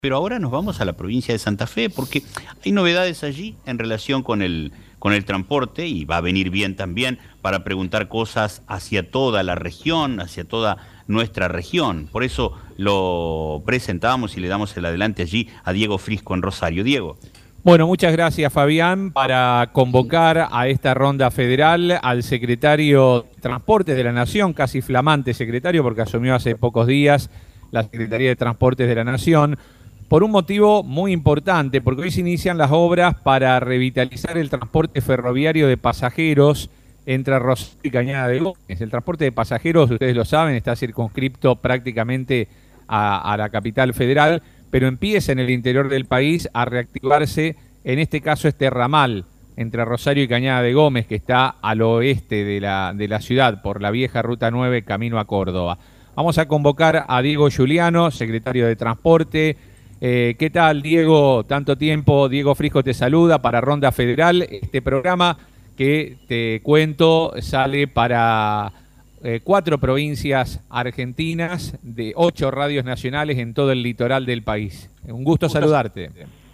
Pero ahora nos vamos a la provincia de Santa Fe porque hay novedades allí en relación con el transporte y va a venir bien también para preguntar cosas hacia toda la región, hacia toda nuestra región. Por eso lo presentamos y le damos el adelante allí a Diego Frisco en Rosario. Diego. Bueno, muchas gracias Fabián para convocar a esta ronda federal al secretario de Transportes de la Nación, casi flamante secretario porque asumió hace pocos días la Secretaría de Transportes de la Nación, por un motivo muy importante, porque hoy se inician las obras para revitalizar el transporte ferroviario de pasajeros entre Rosario y Cañada de Gómez. El transporte de pasajeros, ustedes lo saben, está circunscripto prácticamente a la capital federal, pero empieza en el interior del país a reactivarse, en este caso este ramal entre Rosario y Cañada de Gómez, que está al oeste de la ciudad, por la vieja Ruta 9, camino a Córdoba. Vamos a convocar a Diego Giuliano, secretario de Transporte. ¿Qué tal, Diego? Tanto tiempo. Diego Frisco te saluda para Ronda Federal. Este programa que te cuento sale para 4 provincias argentinas de 8 radios nacionales en todo el litoral del país. Un gusto saludarte.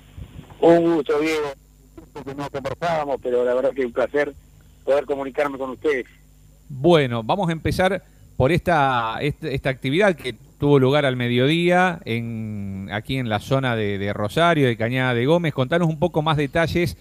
Un gusto, Diego. Que no conversábamos, pero la verdad que es un placer poder comunicarme con ustedes. Bueno, vamos a empezar por esta actividad que tuvo lugar al mediodía aquí en la zona de Rosario, de Cañada de Gómez. Contanos un poco más detalles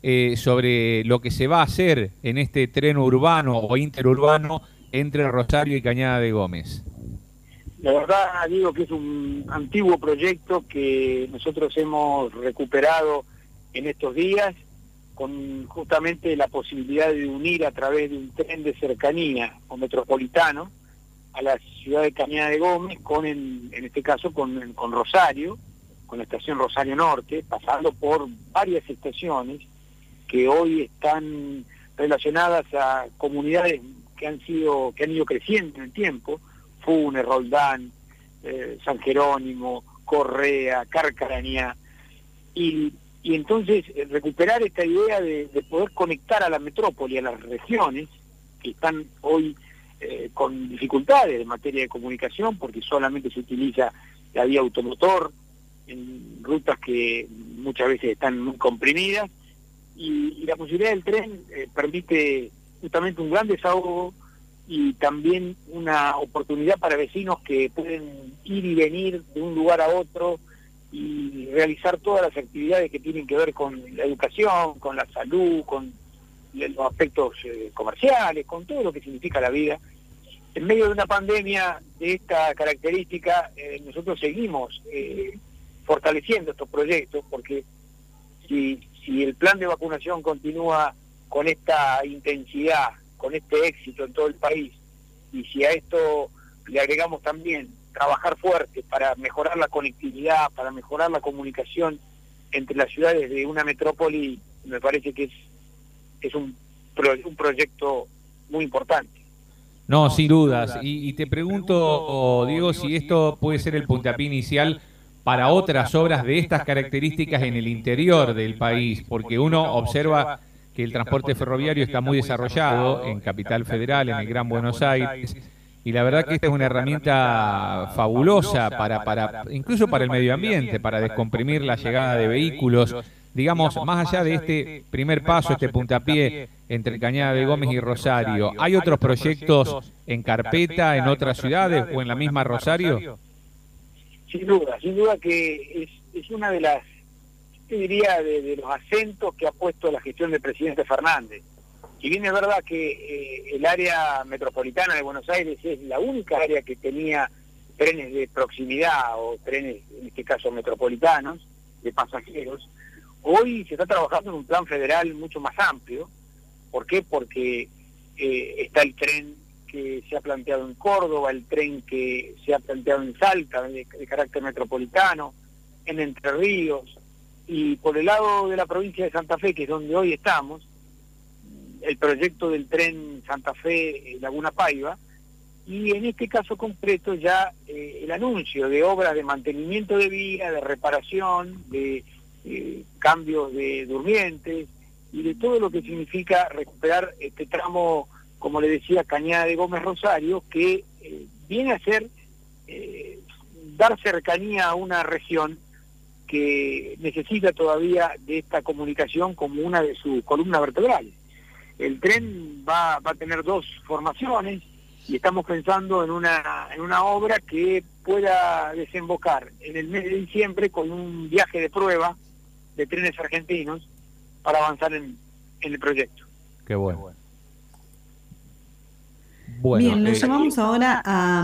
sobre lo que se va a hacer en este tren urbano o interurbano entre Rosario y Cañada de Gómez. La verdad, digo que es un antiguo proyecto que nosotros hemos recuperado en estos días con justamente la posibilidad de unir a través de un tren de cercanía o metropolitano a la ciudad de Cañada de Gómez en este caso con Rosario, con la estación Rosario Norte, pasando por varias estaciones que hoy están relacionadas a comunidades que han ido creciendo en el tiempo: Funes, Roldán, San Jerónimo, Correa, Carcarañá, y entonces recuperar esta idea de poder conectar a la metrópoli, a las regiones que están hoy con dificultades en materia de comunicación porque solamente se utiliza la vía automotor en rutas que muchas veces están muy comprimidas, y la posibilidad del tren permite justamente un gran desahogo y también una oportunidad para vecinos que pueden ir y venir de un lugar a otro y realizar todas las actividades que tienen que ver con la educación, con la salud, con los aspectos comerciales, con todo lo que significa la vida. En medio de una pandemia de esta característica, nosotros seguimos fortaleciendo estos proyectos, porque si el plan de vacunación continúa con esta intensidad, con este éxito en todo el país, y si a esto le agregamos también trabajar fuerte para mejorar la conectividad, para mejorar la comunicación entre las ciudades de una metrópoli, me parece que es un proyecto muy importante. No, sin dudas. Y te pregunto, Diego, si esto puede ser el puntapié inicial para otras obras de estas características en el interior del país, porque uno observa que el transporte ferroviario está muy desarrollado en Capital Federal, en el Gran Buenos Aires, y la verdad que esta es una herramienta fabulosa incluso para el medio ambiente, para descomprimir la llegada de vehículos. Digamos, más allá de este primer paso, este puntapié entre Cañada de Gómez y Rosario, ¿hay otros proyectos en carpeta en otras ciudades o en la misma Rosario? Sin duda que es una de las, yo diría, de los acentos que ha puesto la gestión del presidente Fernández. Si bien es verdad que el área metropolitana de Buenos Aires es la única área que tenía trenes de proximidad o trenes, en este caso metropolitanos, de pasajeros, hoy se está trabajando en un plan federal mucho más amplio. ¿Por qué? Porque está el tren que se ha planteado en Córdoba, el tren que se ha planteado en Salta, de carácter metropolitano, en Entre Ríos, y por el lado de la provincia de Santa Fe, que es donde hoy estamos, el proyecto del tren Santa Fe-Laguna Paiva, y en este caso concreto ya el anuncio de obras de mantenimiento de vía, de reparación, de cambios de durmientes y de todo lo que significa recuperar este tramo, como le decía, Cañada de Gómez Rosario, que viene a ser dar cercanía a una región que necesita todavía de esta comunicación como una de sus columnas vertebrales. El tren va a tener 2 formaciones y estamos pensando en una obra que pueda desembocar en el mes de diciembre con un viaje de prueba de trenes argentinos para avanzar en el proyecto. Qué bueno. Bien, nos llamamos ahora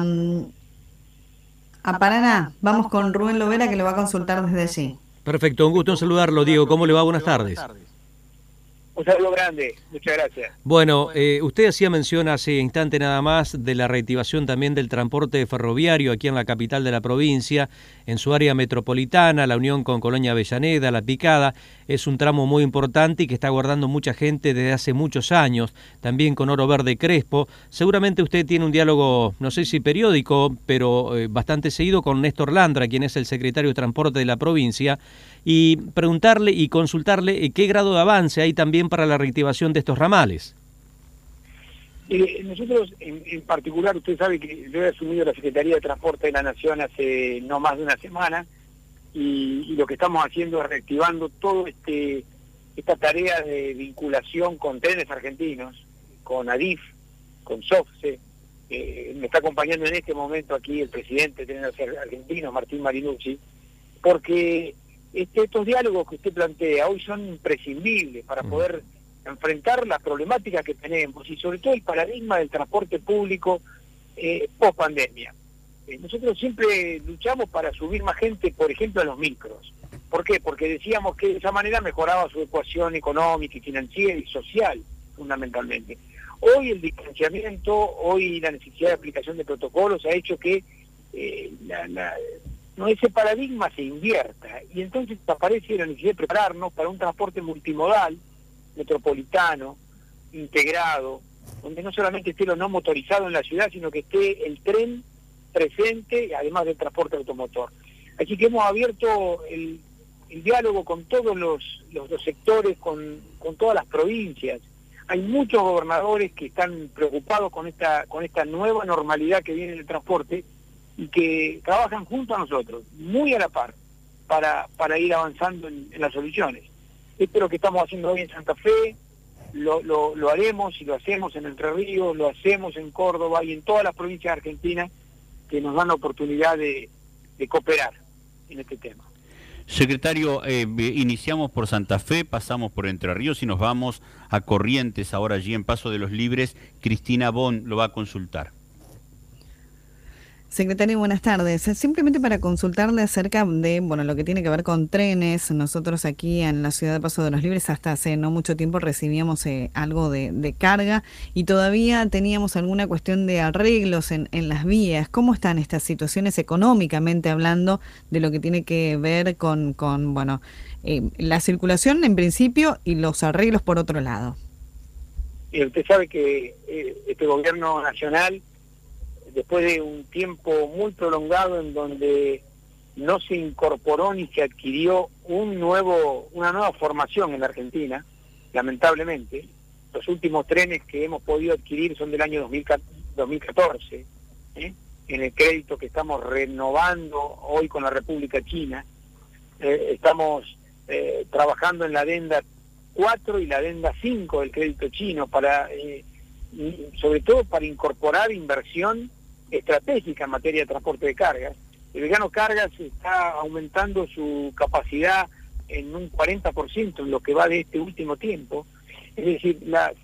a Paraná. Vamos con Rubén Lovera, que lo va a consultar desde allí. Perfecto, un gusto en saludarlo, Diego. ¿Cómo le va? Buenas tardes. Un saludo grande, muchas gracias. Bueno, usted hacía mención hace instante nada más de la reactivación también del transporte ferroviario aquí en la capital de la provincia, en su área metropolitana, la unión con Colonia Avellaneda, La Picada, es un tramo muy importante y que está aguardando mucha gente desde hace muchos años, también con Oro Verde Crespo. Seguramente usted tiene un diálogo, no sé si periódico, pero bastante seguido con Néstor Landra, quien es el secretario de Transporte de la provincia, y preguntarle y consultarle qué grado de avance hay también para la reactivación de estos ramales. Nosotros, en particular, usted sabe que yo he asumido la Secretaría de Transporte de la Nación hace no más de una semana, y lo que estamos haciendo es reactivando todo esta tarea de vinculación con trenes argentinos, con ADIF, con SOFCE. Me está acompañando en este momento aquí el presidente de Trenes Argentinos, Martín Marinucci, porque estos diálogos que usted plantea hoy son imprescindibles para poder enfrentar las problemáticas que tenemos y sobre todo el paradigma del transporte público post pandemia. Nosotros siempre luchamos para subir más gente, por ejemplo, a los micros. ¿Por qué? Porque decíamos que de esa manera mejoraba su ecuación económica y financiera y social, fundamentalmente. Hoy el distanciamiento, hoy la necesidad de aplicación de protocolos ha hecho que ese paradigma se invierta, y entonces aparece la necesidad de prepararnos para un transporte multimodal, metropolitano, integrado, donde no solamente esté lo no motorizado en la ciudad, sino que esté el tren presente, además del transporte automotor. Así que hemos abierto el diálogo con todos los sectores, con todas las provincias. Hay muchos gobernadores que están preocupados con esta nueva normalidad que viene en el transporte y que trabajan junto a nosotros, muy a la par, para ir avanzando en las soluciones. Esto es lo que estamos haciendo hoy en Santa Fe, lo haremos y lo hacemos en Entre Ríos, lo hacemos en Córdoba y en todas las provincias argentinas que nos dan la oportunidad de cooperar en este tema. Secretario, iniciamos por Santa Fe, pasamos por Entre Ríos y nos vamos a Corrientes, ahora allí en Paso de los Libres. Cristina Bon lo va a consultar. Secretario, buenas tardes. Simplemente para consultarle acerca de lo que tiene que ver con trenes. Nosotros aquí en la ciudad de Paso de los Libres hasta hace no mucho tiempo recibíamos algo de carga y todavía teníamos alguna cuestión de arreglos en las vías. ¿Cómo están estas situaciones económicamente hablando de lo que tiene que ver con la circulación en principio y los arreglos por otro lado? Usted sabe que este gobierno nacional, después de un tiempo muy prolongado en donde no se incorporó ni se adquirió una nueva formación en la Argentina, lamentablemente, los últimos trenes que hemos podido adquirir son del año 2014, en el crédito que estamos renovando hoy con la República China. Estamos trabajando en la adenda 4 y la adenda 5 del crédito chino sobre todo para incorporar inversión estratégica en materia de transporte de cargas. El Belgrano Cargas está aumentando su capacidad en un 40% en lo que va de este último tiempo. Es decir, la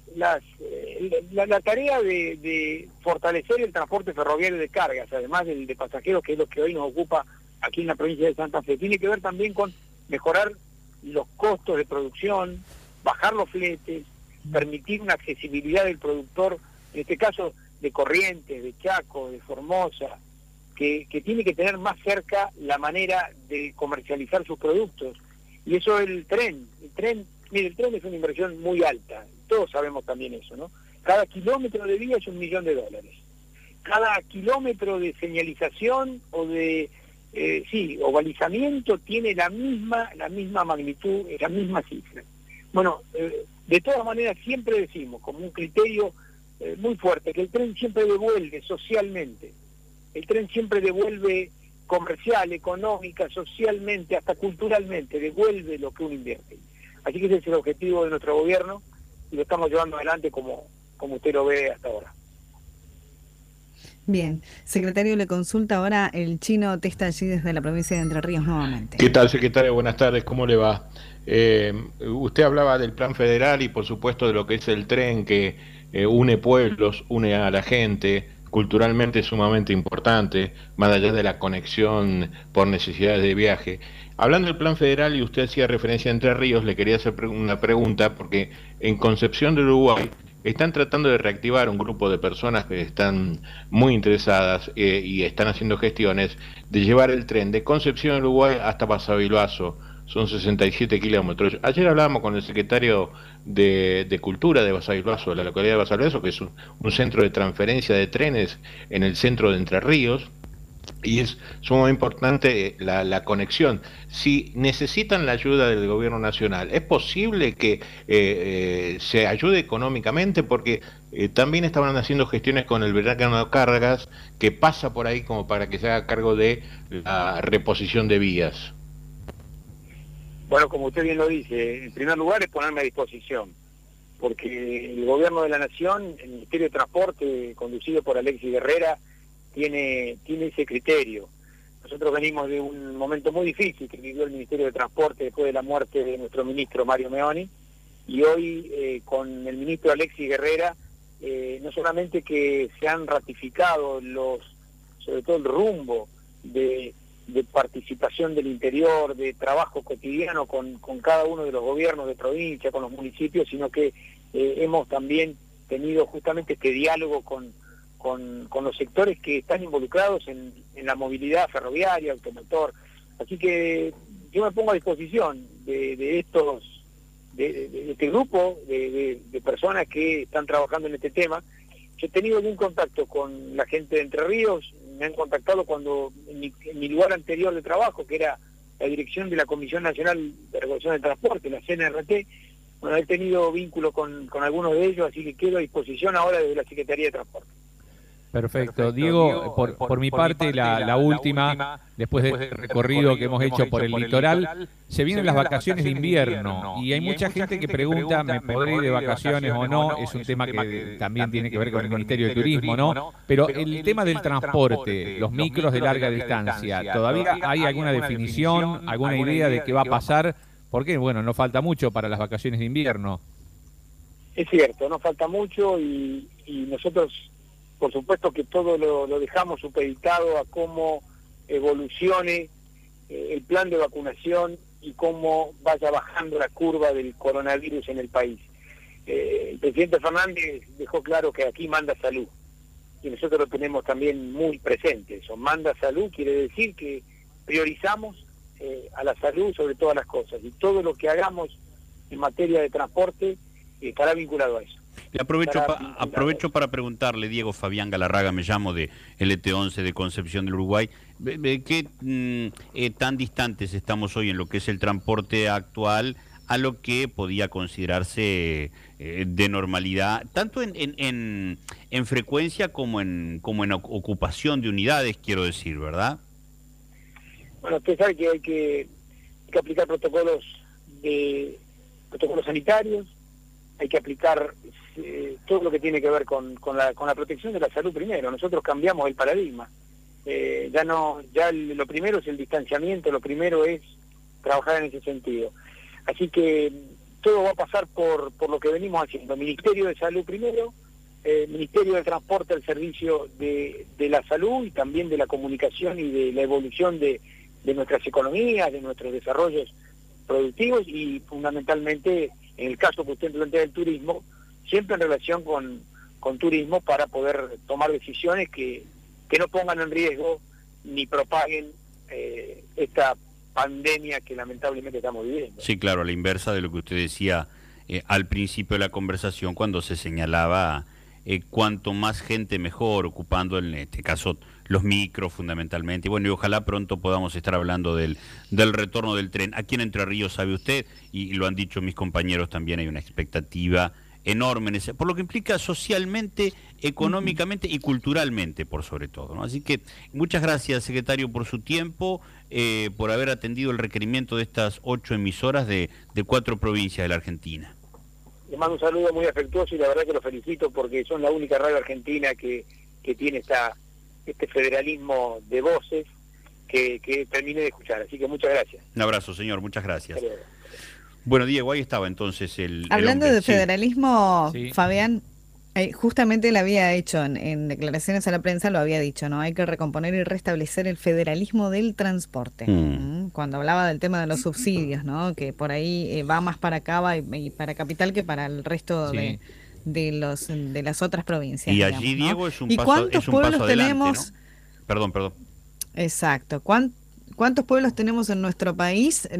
tarea de fortalecer el transporte ferroviario de cargas, además del de pasajeros, que es lo que hoy nos ocupa aquí en la provincia de Santa Fe, tiene que ver también con mejorar los costos de producción, bajar los fletes, permitir una accesibilidad del productor, en este caso de Corrientes, de Chaco, de Formosa, que tiene que tener más cerca la manera de comercializar sus productos. Y eso el tren es una inversión muy alta, todos sabemos también eso, ¿no? Cada kilómetro de vía es $1 millón. Cada kilómetro de señalización o de balizamiento tiene la misma magnitud, la misma cifra. Bueno, de todas maneras siempre decimos, como un criterio muy fuerte, que el tren siempre devuelve socialmente, el tren siempre devuelve comercial, económica, socialmente, hasta culturalmente, devuelve lo que uno invierte. Así que ese es el objetivo de nuestro gobierno y lo estamos llevando adelante como usted lo ve hasta ahora. Bien, secretario, le consulta ahora el Chino Testa allí desde la provincia de Entre Ríos nuevamente. ¿Qué tal, secretario? Buenas tardes, ¿cómo le va? Usted hablaba del plan federal y por supuesto de lo que es el tren que une pueblos, une a la gente, culturalmente es sumamente importante, más allá de la conexión por necesidades de viaje. Hablando del plan federal y usted hacía referencia a Entre Ríos, le quería hacer una pregunta porque en Concepción del Uruguay están tratando de reactivar un grupo de personas que están muy interesadas y están haciendo gestiones de llevar el tren de Concepción del Uruguay hasta Basavilbaso. Son 67 kilómetros. Ayer hablábamos con el secretario de Cultura de Basavilbaso, de la localidad de Basavilbaso, que es un centro de transferencia de trenes en el centro de Entre Ríos, y es sumamente importante la conexión. Si necesitan la ayuda del gobierno nacional, ¿es posible que se ayude económicamente? Porque también estaban haciendo gestiones con el Verano Cargas, que pasa por ahí como para que se haga cargo de la reposición de vías. Bueno, como usted bien lo dice, en primer lugar es ponerme a disposición, porque el gobierno de la Nación, el Ministerio de Transporte, conducido por Alexis Guerrera, tiene ese criterio. Nosotros venimos de un momento muy difícil que vivió el Ministerio de Transporte después de la muerte de nuestro ministro Mario Meoni, y hoy con el ministro Alexis Guerrera, no solamente que se han ratificado sobre todo el rumbo de participación del interior, de trabajo cotidiano con cada uno de los gobiernos de provincia, con los municipios, sino que hemos también tenido justamente este diálogo con los sectores que están involucrados en la movilidad ferroviaria, automotor. Así que yo me pongo a disposición de este grupo de personas que están trabajando en este tema. Yo he tenido algún contacto con la gente de Entre Ríos, me han contactado cuando en mi lugar anterior de trabajo, que era la dirección de la Comisión Nacional de Regulación del Transporte, la CNRT, bueno, he tenido vínculo con algunos de ellos, así que quedo a disposición ahora desde la Secretaría de Transporte. Perfecto. Diego, por mi parte, la última, después del recorrido que hemos hecho por el litoral, se vienen las vacaciones de invierno y hay mucha gente que pregunta, ¿me podré ir de vacaciones o no? Es un tema que también tiene que ver con el Ministerio de Turismo, ¿no? Pero el tema del transporte, los micros de larga distancia, ¿todavía hay alguna definición, alguna idea de qué va a pasar? Porque, bueno, no falta mucho para las vacaciones de invierno. Es cierto, no falta mucho y nosotros... Por supuesto que todo lo dejamos supeditado a cómo evolucione el plan de vacunación y cómo vaya bajando la curva del coronavirus en el país. El presidente Fernández dejó claro que aquí manda salud y nosotros lo tenemos también muy presente. Eso, manda salud quiere decir que priorizamos a la salud sobre todas las cosas y todo lo que hagamos en materia de transporte estará vinculado a eso. Le aprovecho para preguntarle, Diego Fabián Galarraga, me llamo de LT11 de Concepción del Uruguay, ¿qué tan distantes estamos hoy en lo que es el transporte actual a lo que podía considerarse de normalidad, tanto en frecuencia como en ocupación de unidades, quiero decir, ¿verdad? Bueno, usted sabe que hay que aplicar protocolos sanitarios, hay que aplicar todo lo que tiene que ver con la protección de la salud primero. Nosotros cambiamos el paradigma. Lo primero es el distanciamiento, lo primero es trabajar en ese sentido. Así que todo va a pasar por lo que venimos haciendo. Ministerio de Salud primero, Ministerio de Transporte al servicio de la salud y también de la comunicación y de la evolución de nuestras economías, de nuestros desarrollos productivos y fundamentalmente, en el caso que usted plantea del turismo, siempre en relación con turismo para poder tomar decisiones que no pongan en riesgo ni propaguen esta pandemia que lamentablemente estamos viviendo. Sí, claro, a la inversa de lo que usted decía al principio de la conversación cuando se señalaba cuanto más gente mejor, ocupando en este caso los micros fundamentalmente. Y bueno, y ojalá pronto podamos estar hablando del retorno del tren. Aquí en Entre Ríos, sabe usted, y lo han dicho mis compañeros también, hay una expectativa enorme, por lo que implica socialmente, económicamente y culturalmente, por sobre todo, ¿no? Así que muchas gracias, secretario, por su tiempo, por haber atendido el requerimiento de estas 8 emisoras de 4 provincias de la Argentina. Le mando un saludo muy afectuoso y la verdad que lo felicito porque son la única radio argentina que tiene este federalismo de voces que terminé de escuchar. Así que muchas gracias. Un abrazo, señor, muchas gracias. Bueno, Diego, ahí estaba entonces Hablando de federalismo, sí. Fabián, justamente lo había hecho en declaraciones a la prensa, lo había dicho, ¿no? Hay que recomponer y restablecer el federalismo del transporte. Cuando hablaba del tema de los subsidios, ¿no? Que por ahí va más para Cava y para Capital que para el resto de las otras provincias. Y digamos, allí, ¿no? Diego, es un ¿Y paso, cuántos es un pueblos paso adelante, tenemos? ¿no? Perdón. Exacto. ¿Cuántos pueblos tenemos en nuestro país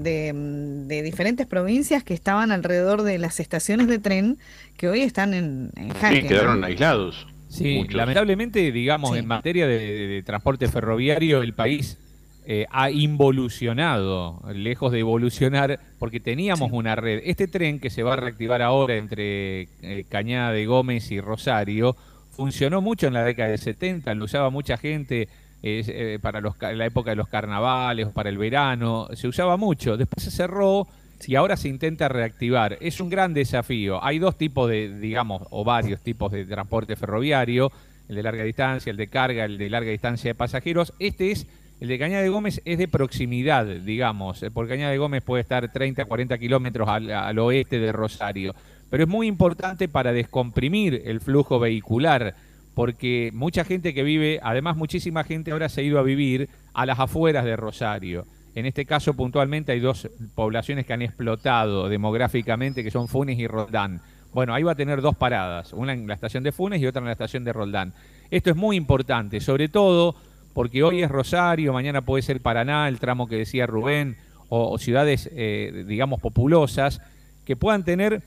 de diferentes provincias que estaban alrededor de las estaciones de tren que hoy están en jaque? Sí, quedaron aislados. Sí, muchos. lamentablemente, digamos, Sí. en materia de transporte ferroviario, el país ha involucionado, lejos de evolucionar, porque teníamos una red. Este tren que se va a reactivar ahora entre Cañada de Gómez y Rosario, funcionó mucho en la década del 70, lo usaba mucha gente para la época de los carnavales o para el verano, se usaba mucho. Después se cerró y ahora se intenta reactivar. Es un gran desafío. Hay dos tipos o varios tipos de transporte ferroviario, el de larga distancia, el de carga, el de larga distancia de pasajeros. El de Cañada de Gómez es de proximidad, digamos, porque Cañada de Gómez puede estar 30, 40 kilómetros al oeste de Rosario, pero es muy importante para descomprimir el flujo vehicular, porque mucha gente que vive, además muchísima gente ahora se ha ido a vivir a las afueras de Rosario. En este caso puntualmente hay 2 poblaciones que han explotado demográficamente, que son Funes y Roldán. Bueno, ahí va a tener 2 paradas, una en la estación de Funes y otra en la estación de Roldán. Esto es muy importante, sobre todo porque hoy es Rosario, mañana puede ser Paraná, el tramo que decía Rubén, o ciudades, digamos, populosas, que puedan tener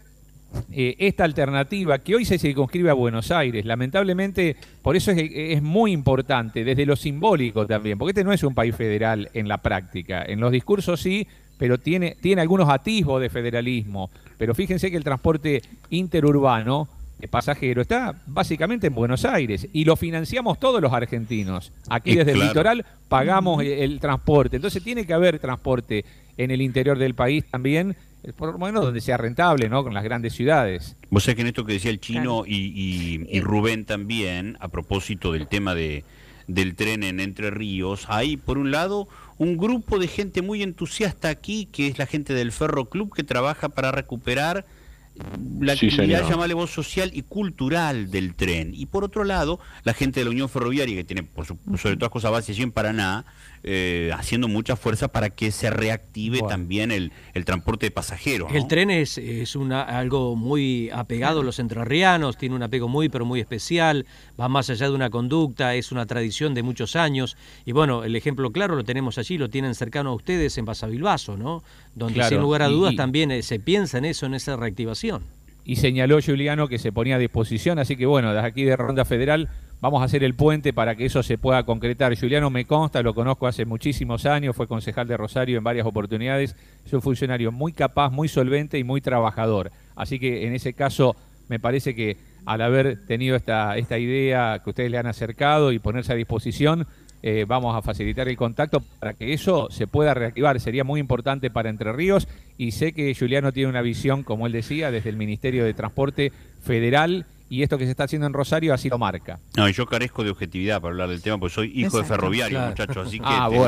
esta alternativa que hoy se circunscribe a Buenos Aires. Lamentablemente, por eso es muy importante, desde lo simbólico también, porque este no es un país federal en la práctica. En los discursos sí, pero tiene algunos atisbos de federalismo. Pero fíjense que el transporte interurbano de pasajero está básicamente en Buenos Aires y lo financiamos todos los argentinos. Aquí desde el litoral pagamos el transporte. Entonces tiene que haber transporte en el interior del país también, por lo menos donde sea rentable, ¿no? Con las grandes ciudades. Vos sabés que en esto que decía el Chino y Rubén también, a propósito del tema del tren en Entre Ríos, hay por un lado un grupo de gente muy entusiasta aquí, que es la gente del Ferro Club, que trabaja para recuperar la actividad, llamarle voz, social y cultural del tren. Y por otro lado, la gente de la Unión Ferroviaria, que tiene sobre todas cosas base allí en Paraná, haciendo mucha fuerza para que se reactive también el transporte de pasajeros, ¿no? El tren es algo muy apegado a los entrerrianos, tiene un apego muy, pero muy especial, va más allá de una conducta, es una tradición de muchos años. Y bueno, el ejemplo claro lo tenemos allí, lo tienen cercano a ustedes en Basavilbaso, ¿no? Donde sin lugar a dudas también se piensa en eso, en esa reactivación. Y señaló Juliano que se ponía a disposición, así que bueno, desde aquí de Ronda Federal vamos a hacer el puente para que eso se pueda concretar. Juliano me consta, lo conozco hace muchísimos años, fue concejal de Rosario en varias oportunidades, es un funcionario muy capaz, muy solvente y muy trabajador. Así que en ese caso me parece que al haber tenido esta idea que ustedes le han acercado y ponerse a disposición, vamos a facilitar el contacto para que eso se pueda reactivar. Sería muy importante para Entre Ríos y sé que Juliano tiene una visión, como él decía, desde el Ministerio de Transporte Federal, y esto que se está haciendo en Rosario así lo marca. No, yo carezco de objetividad para hablar del tema, porque soy hijo de ferroviario, muchachos, así que...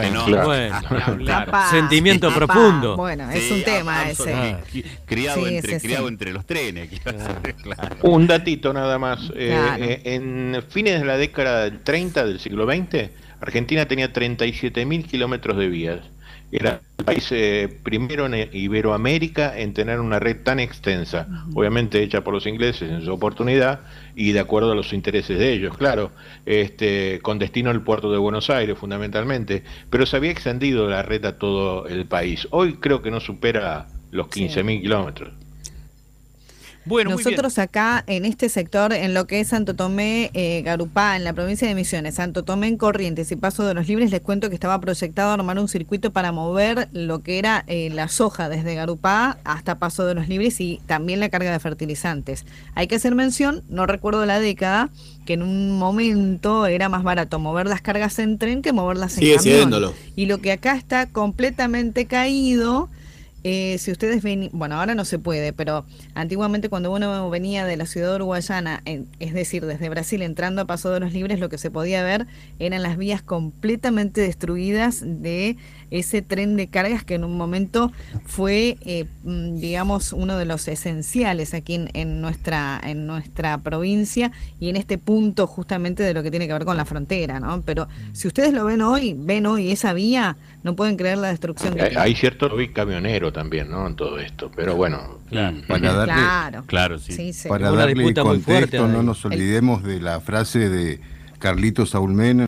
Sentimiento profundo. Bueno, es un tema ese. Criado entre los trenes. Un datito nada más. En fines de la década del 30 del siglo XX, Argentina tenía 37.000 kilómetros de vías. Era el país primero en Iberoamérica en tener una red tan extensa, obviamente hecha por los ingleses en su oportunidad y de acuerdo a los intereses de ellos, claro, con destino al puerto de Buenos Aires fundamentalmente, pero se había extendido la red a todo el país. Hoy creo que no supera los 15.000 kilómetros. Bueno, nosotros acá en este sector, en lo que es Santo Tomé, Garupá, en la provincia de Misiones, Santo Tomé en Corrientes y Paso de los Libres, les cuento que estaba proyectado armar un circuito para mover lo que era la soja desde Garupá hasta Paso de los Libres y también la carga de fertilizantes. Hay que hacer mención, no recuerdo la década, que en un momento era más barato mover las cargas en tren que moverlas en camión. Y lo que acá está completamente caído. Si ustedes ven, bueno, ahora no se puede, pero antiguamente cuando uno venía de la ciudad uruguayana, es decir, desde Brasil entrando a Paso de los Libres, lo que se podía ver eran las vías completamente destruidas de ese tren de cargas que en un momento fue, digamos, uno de los esenciales aquí en nuestra provincia y en este punto justamente de lo que tiene que ver con la frontera, ¿no? Pero si ustedes lo ven hoy esa vía, no pueden creer la destrucción que tiene. Hay cierto lobby camionero también, ¿no? En todo esto, pero bueno. Para darle, sí. Para darle contexto, fuerte, no nos olvidemos de la frase de Carlitos Saúl Menem,